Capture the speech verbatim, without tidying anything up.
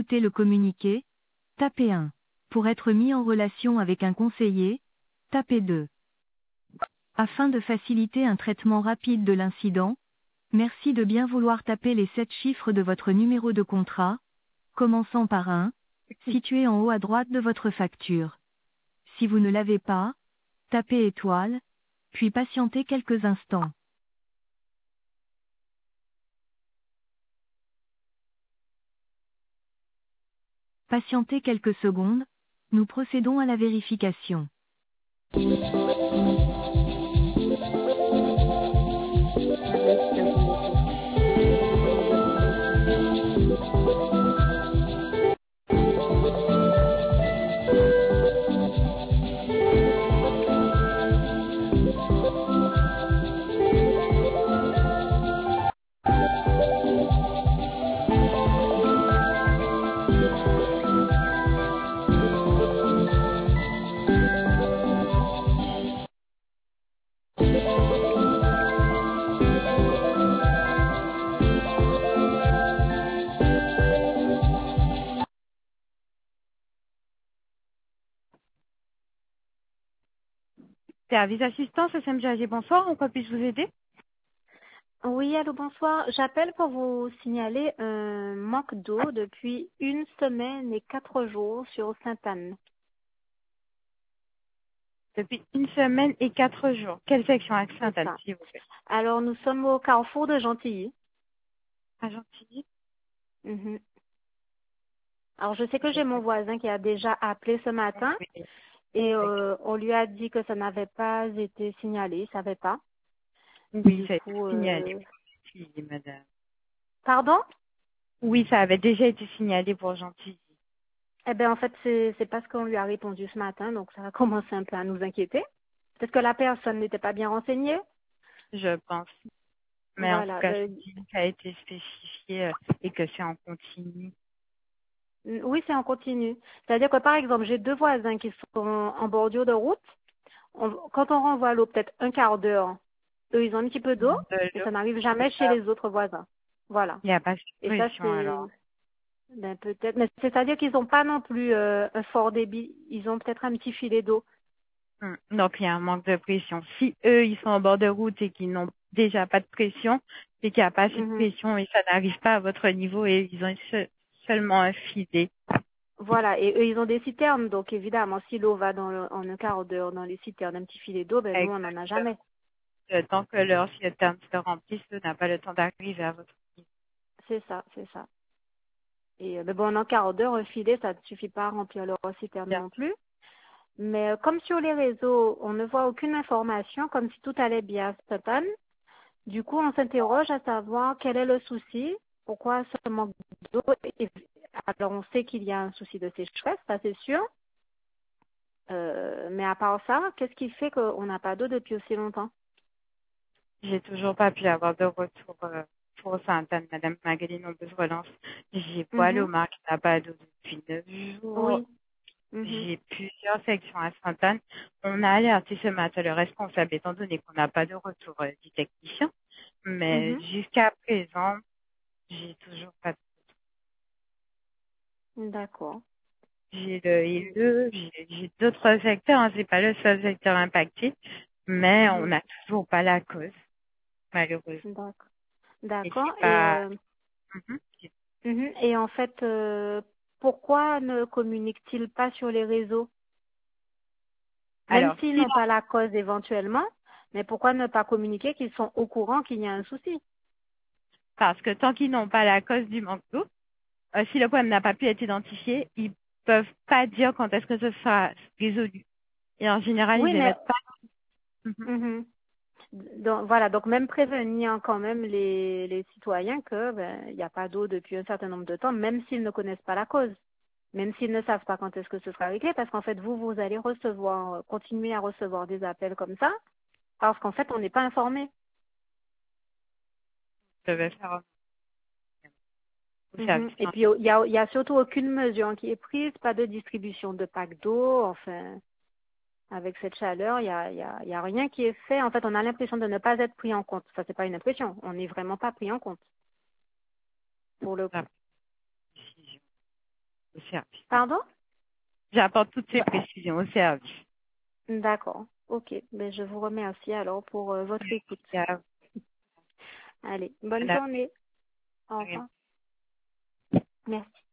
écouter le communiqué, tapez un. Pour être mis en relation avec un conseiller, tapez deux. Afin de faciliter un traitement rapide de l'incident, merci de bien vouloir taper les sept chiffres de votre numéro de contrat, commençant par un, situé en haut à droite de votre facture. Si vous ne l'avez pas, tapez étoile, puis patientez quelques instants. Patientez quelques secondes, nous procédons à la vérification. Service assistance, S M G A G, bonsoir, en quoi puis-je vous aider? Oui, allô, bonsoir. J'appelle pour vous signaler un manque d'eau depuis une semaine et quatre jours sur Sainte-Anne. Depuis une semaine et quatre jours. Quelle section à C'est Sainte-Anne, ça. s'il vous plaît? Alors, nous sommes au carrefour de Gentilly. À Gentilly? Mhm. Alors, je sais que Je j'ai mon sais pas. voisin qui a déjà appelé ce matin Oui, et d'accord. euh, on lui a dit que ça n'avait pas été signalé, il ne savait pas. Oui, Du ça a été coup, signalé euh... pour Gentilly, madame. pardon? Oui, ça avait déjà été signalé pour Gentilly. Eh bien, en fait, c'est c'est parce qu'on lui a répondu ce matin, donc ça a commencé un peu à nous inquiéter. Peut-être que la personne n'était pas bien renseignée. Je pense. Mais en tout Voilà. cas, Ben, Gentilly, ça a été spécifié euh, et que c'est en continu. oui, c'est en continu. C'est-à-dire que, par exemple, j'ai deux voisins qui sont en bordure de route. On- quand on renvoie l'eau peut-être un quart d'heure, eux, ils ont un petit peu d'eau, De mais l'eau, ça n'arrive je peux jamais chez pas. les autres voisins. Voilà. Il n'y a pas de Et ça, pression c'est alors. ben, peut-être. Mais c'est-à-dire qu'ils n'ont pas non plus euh, un fort débit. Ils ont peut-être un petit filet d'eau. Hmm. Donc, il y a un manque de pression. Si eux, ils sont en bord de route et qu'ils n'ont déjà pas de pression, c'est qu'il n'y a pas assez de Mhm. pression et ça n'arrive pas à votre niveau et ils ont se- seulement un filet. Voilà. Et eux, ils ont des citernes. Donc, évidemment, si l'eau va dans le- en un quart d'heure dans les citernes, un petit filet d'eau, ben nous, on n'en a Exactement. jamais. Le temps que leur citerne se remplisse, eux n'a pas le temps d'arriver à votre niveau. C'est ça, c'est ça. Et euh, mais bon, en un quart d'heure, un filet, ça ne suffit pas à remplir leur citerne Bien. non plus. Mais euh, comme sur les réseaux, on ne voit aucune information, comme si tout allait bien à Sutton. Du coup, on s'interroge à savoir quel est le souci, pourquoi ce manque d'eau. Et- Alors, on sait qu'il y a un souci de sécheresse, ça c'est sûr. Euh, mais à part ça, qu'est-ce qui fait qu'on n'a pas d'eau depuis aussi longtemps? J'ai toujours pas pu avoir de retour euh, pour Sainte-Anne, Madame Magali, nombreuses relances. J'ai Bois-le-Omar Mhm. Marc qui n'a pas d'eau depuis neuf jours. Oui. Mhm. J'ai plusieurs sections à Sainte-Anne. On a alerté ce matin le responsable, étant donné qu'on n'a pas de retour euh, du technicien. Mais Mhm. jusqu'à présent, j'ai toujours pas de... D'accord. J'ai le I E, j'ai j'ai d'autres secteurs, hein, c'est pas le seul secteur impacté, mais on Mhm. n'a toujours pas la cause, malheureusement. D'accord. Et D'accord. c'est Et pas... euh, Mhm. Mhm. Et en fait, euh, pourquoi ne communiquent-ils pas sur les réseaux? Même Alors, s'ils si n'ont pas la cause éventuellement, mais pourquoi ne pas communiquer qu'ils sont au courant qu'il y a un souci? parce que tant qu'ils n'ont pas la cause du manque d'eau, euh, si le problème n'a pas pu être identifié, ils peuvent pas dire quand est-ce que ce sera résolu. Et en général, Oui, ils mais émettent pas. Mhm. mhm. Donc, voilà, donc même prévenir quand même les, les citoyens que ben, il n'y a pas d'eau depuis un certain nombre de temps, même s'ils ne connaissent pas la cause, même s'ils ne savent pas quand est-ce que ce sera réglé, parce qu'en fait, vous, vous allez recevoir, euh, continuer à recevoir des appels comme ça, parce qu'en fait, on n'est pas informé. Je vais faire au Mhm. service. Et puis, il y a, il y a surtout aucune mesure qui est prise, pas de distribution de packs d'eau, enfin, avec cette chaleur, il y a, il y, a, il y a rien qui est fait. En fait, on a l'impression de ne pas être pris en compte. Ça, c'est pas une impression. On n'est vraiment pas pris en compte, pour le La coup. décision. au service. Pardon? J'apporte toutes ces Bah, précisions au service. d'accord. Ok. Ben, je vous remercie alors pour euh, votre écoute. Merci Allez, bonne à journée. Au vous. revoir. Merci.